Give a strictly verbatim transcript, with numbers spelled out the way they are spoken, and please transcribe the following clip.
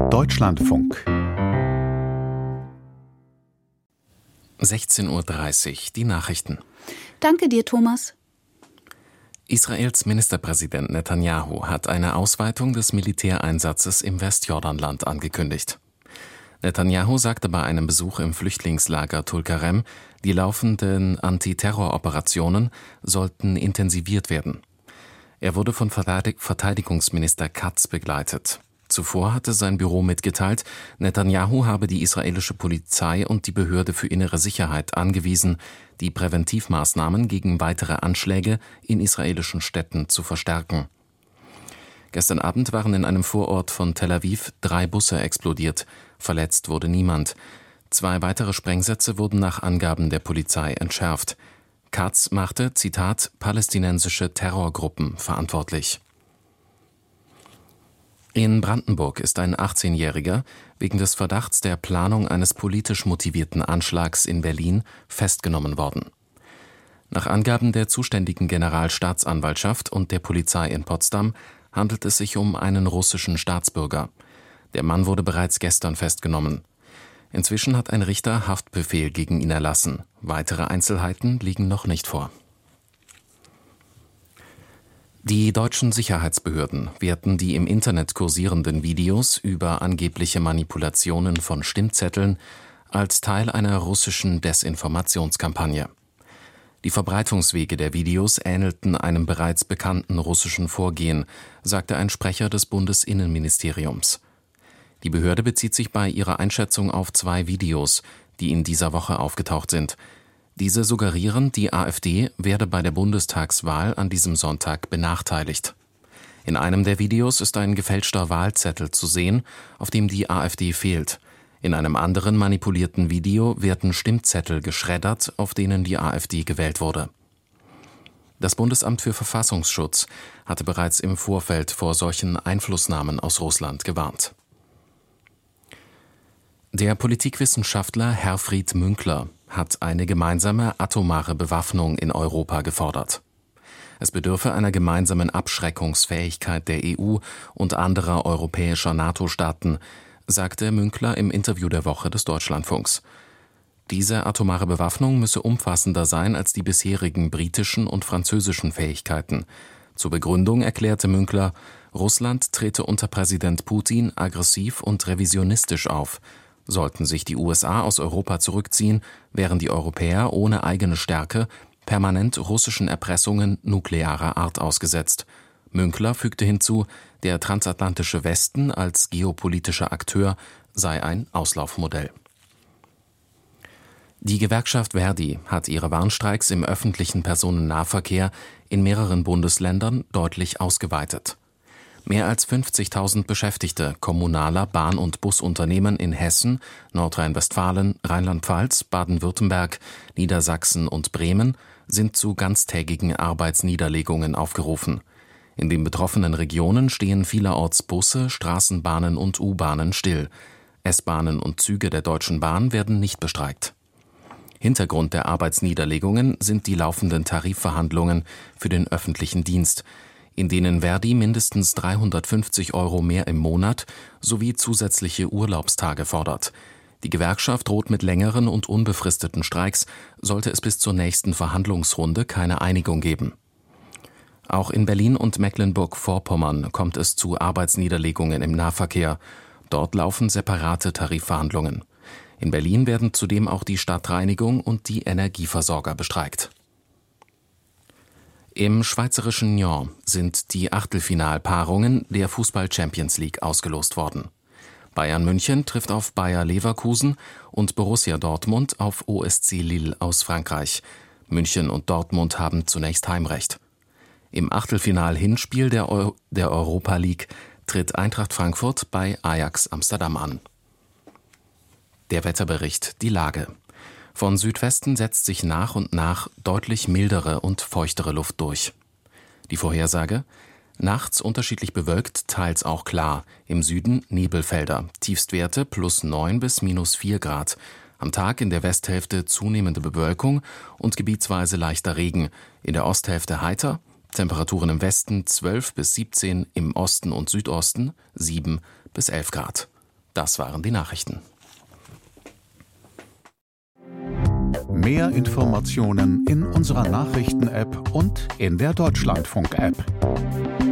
Deutschlandfunk. sechzehn Uhr dreißig, die Nachrichten. Danke dir, Thomas. Israels Ministerpräsident Netanyahu hat eine Ausweitung des Militäreinsatzes im Westjordanland angekündigt. Netanyahu sagte bei einem Besuch im Flüchtlingslager Tulkarem, die laufenden Antiterroroperationen sollten intensiviert werden. Er wurde von Verteidigungsminister Katz begleitet. Zuvor hatte sein Büro mitgeteilt, Netanyahu habe die israelische Polizei und die Behörde für innere Sicherheit angewiesen, die Präventivmaßnahmen gegen weitere Anschläge in israelischen Städten zu verstärken. Gestern Abend waren in einem Vorort von Tel Aviv drei Busse explodiert. Verletzt wurde niemand. Zwei weitere Sprengsätze wurden nach Angaben der Polizei entschärft. Katz machte, Zitat, palästinensische Terrorgruppen verantwortlich. In Brandenburg ist ein achtzehnjähriger wegen des Verdachts der Planung eines politisch motivierten Anschlags in Berlin festgenommen worden. Nach Angaben der zuständigen Generalstaatsanwaltschaft und der Polizei in Potsdam handelt es sich um einen russischen Staatsbürger. Der Mann wurde bereits gestern festgenommen. Inzwischen hat ein Richter Haftbefehl gegen ihn erlassen. Weitere Einzelheiten liegen noch nicht vor. Die deutschen Sicherheitsbehörden werten die im Internet kursierenden Videos über angebliche Manipulationen von Stimmzetteln als Teil einer russischen Desinformationskampagne. Die Verbreitungswege der Videos ähnelten einem bereits bekannten russischen Vorgehen, sagte ein Sprecher des Bundesinnenministeriums. Die Behörde bezieht sich bei ihrer Einschätzung auf zwei Videos, die in dieser Woche aufgetaucht sind. Diese suggerieren, die AfD werde bei der Bundestagswahl an diesem Sonntag benachteiligt. In einem der Videos ist ein gefälschter Wahlzettel zu sehen, auf dem die AfD fehlt. In einem anderen manipulierten Video werden Stimmzettel geschreddert, auf denen die AfD gewählt wurde. Das Bundesamt für Verfassungsschutz hatte bereits im Vorfeld vor solchen Einflussnahmen aus Russland gewarnt. Der Politikwissenschaftler Herfried Münkler hat eine gemeinsame atomare Bewaffnung in Europa gefordert. Es bedürfe einer gemeinsamen Abschreckungsfähigkeit der E U und anderer europäischer NATO-Staaten, sagte Münkler im Interview der Woche des Deutschlandfunks. Diese atomare Bewaffnung müsse umfassender sein als die bisherigen britischen und französischen Fähigkeiten. Zur Begründung erklärte Münkler, Russland trete unter Präsident Putin aggressiv und revisionistisch auf. Sollten sich die U S A aus Europa zurückziehen, wären die Europäer ohne eigene Stärke permanent russischen Erpressungen nuklearer Art ausgesetzt. Münkler fügte hinzu, der transatlantische Westen als geopolitischer Akteur sei ein Auslaufmodell. Die Gewerkschaft Verdi hat ihre Warnstreiks im öffentlichen Personennahverkehr in mehreren Bundesländern deutlich ausgeweitet. Mehr als fünfzigtausend Beschäftigte kommunaler Bahn- und Busunternehmen in Hessen, Nordrhein-Westfalen, Rheinland-Pfalz, Baden-Württemberg, Niedersachsen und Bremen sind zu ganztägigen Arbeitsniederlegungen aufgerufen. In den betroffenen Regionen stehen vielerorts Busse, Straßenbahnen und U-Bahnen still. S-Bahnen und Züge der Deutschen Bahn werden nicht bestreikt. Hintergrund der Arbeitsniederlegungen sind die laufenden Tarifverhandlungen für den öffentlichen Dienst, in denen Verdi mindestens dreihundertfünfzig Euro mehr im Monat sowie zusätzliche Urlaubstage fordert. Die Gewerkschaft droht mit längeren und unbefristeten Streiks, sollte es bis zur nächsten Verhandlungsrunde keine Einigung geben. Auch in Berlin und Mecklenburg-Vorpommern kommt es zu Arbeitsniederlegungen im Nahverkehr. Dort laufen separate Tarifverhandlungen. In Berlin werden zudem auch die Stadtreinigung und die Energieversorger bestreikt. Im schweizerischen Nyon sind die Achtelfinalpaarungen der Fußball-Champions League ausgelost worden. Bayern München trifft auf Bayer Leverkusen und Borussia Dortmund auf O S C Lille aus Frankreich. München und Dortmund haben zunächst Heimrecht. Im Achtelfinal-Hinspiel der, Eu- der Europa League tritt Eintracht Frankfurt bei Ajax Amsterdam an. Der Wetterbericht, die Lage. Von Südwesten setzt sich nach und nach deutlich mildere und feuchtere Luft durch. Die Vorhersage: nachts unterschiedlich bewölkt, teils auch klar. Im Süden Nebelfelder, Tiefstwerte plus neun bis minus vier Grad. Am Tag in der Westhälfte zunehmende Bewölkung und gebietsweise leichter Regen. In der Osthälfte heiter, Temperaturen im Westen zwölf bis siebzehn, im Osten und Südosten sieben bis elf Grad. Das waren die Nachrichten. Mehr Informationen in unserer Nachrichten-App und in der Deutschlandfunk-App.